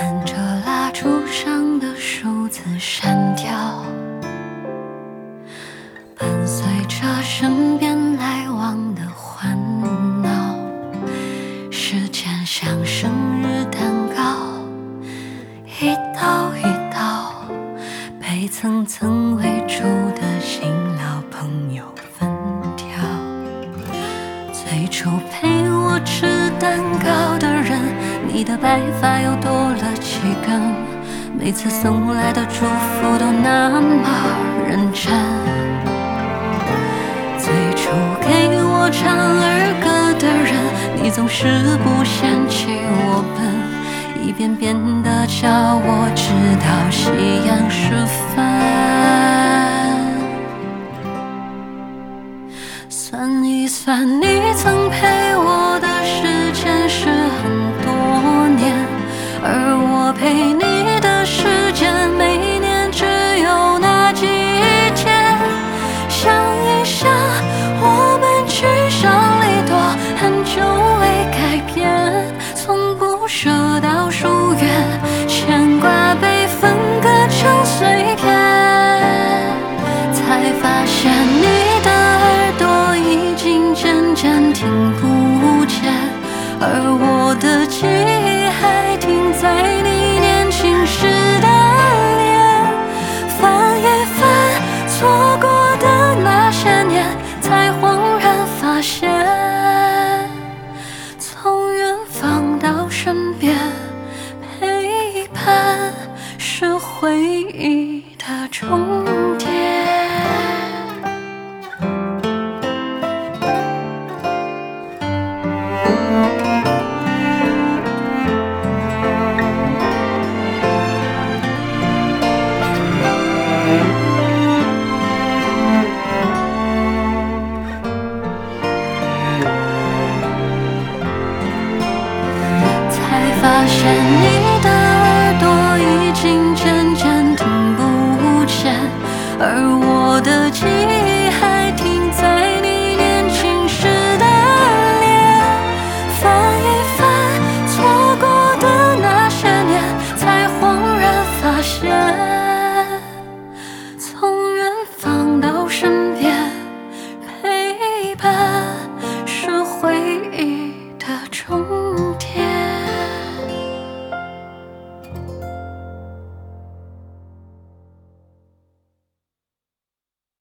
看着蜡烛上的数字闪掉，伴随着身边来往的欢闹，时间像生日蛋糕，一道一道被层层围住的新老朋友分掉。最初陪我吃蛋糕的人，你的白发又多了几根，每次送来的祝福都那么认真。最初给我唱儿歌的人，你总是不嫌弃我笨，一遍遍地教我知道夕阳时分。算一算，你曾陪我的时间是很多年，而我陪你的时间每年只有那几天。想一想，我们聚少离多，很久未改变，从不舍到疏远，牵挂被分割成碎片，才发现你的耳朵已经渐渐听不见，而我